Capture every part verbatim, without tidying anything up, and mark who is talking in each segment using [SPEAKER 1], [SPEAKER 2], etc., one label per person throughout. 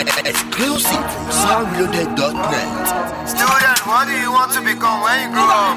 [SPEAKER 1] Exclusive from sound reloaded dot net.
[SPEAKER 2] Student, what do you want to become when you grow up?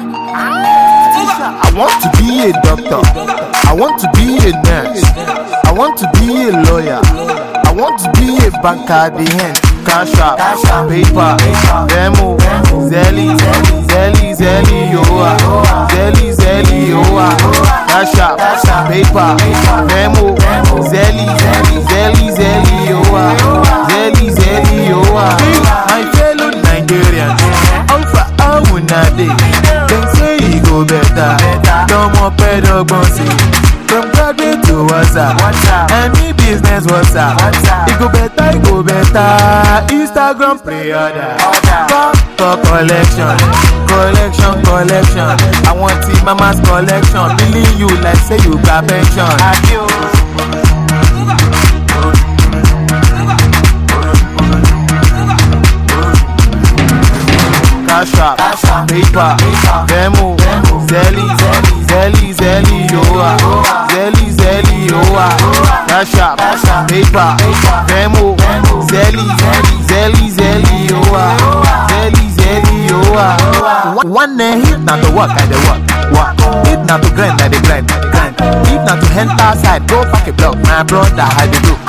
[SPEAKER 3] I want to be a doctor. I want to be a nurse. I want to be a lawyer. I want to be a banker at the end. Cash up, paper, demo, zelly, zelly, zelly, yoa, zelly, zelly, yoa. Cash up, paper, demo, zelly, zelly, zelly, yoa, zelly, zelly, yoa. My fellow Nigerians, how far I wanna day? Them say it go better, no more pedogbon see. From graduate to WhatsApp, any business WhatsApp. It go better, it go better. Instagram pre-order, for, for collection, collection, collection. I want see mama's collection. Billing you like say you got pension. Cash up, paper, demo, zelly, zelly, zelly, yoa, zelly, zelly, yoa. Cash up, paper, demo, zelly, zelly, zelly, yoa, zelly, zelly, yoa. One day hit not to work, I dey work, work. Hit not to grind, I dey grind, grind. Hit not to enter outside, go back a block. My brother, I dey do.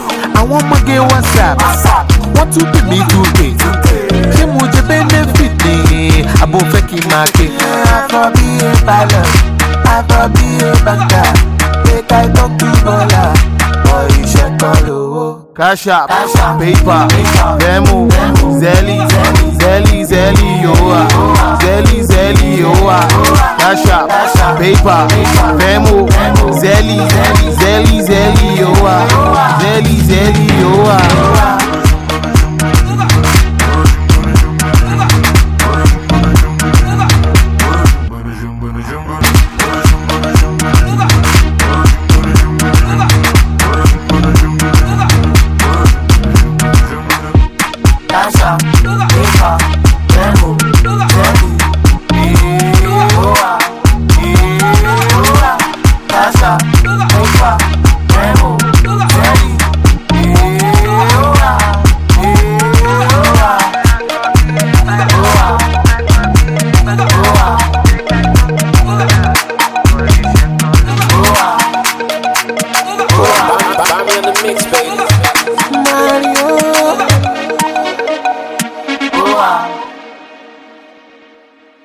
[SPEAKER 3] I want my girl WhatsApp, want to be me two K. She muje benefit me, I bo feki market. I for be a pilot, I for be a banker. Make I talk to Bola, boy you should follow. Cash up, paper, demo, zelly, zelly, zelly, yoa, zelly, zelly, yoa. Cash up, paper, demo, zelly, zelly, zelly, yoa, zelly, zelly, yoa.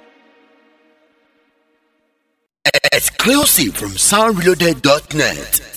[SPEAKER 1] Exclusive from sound reloaded dot net.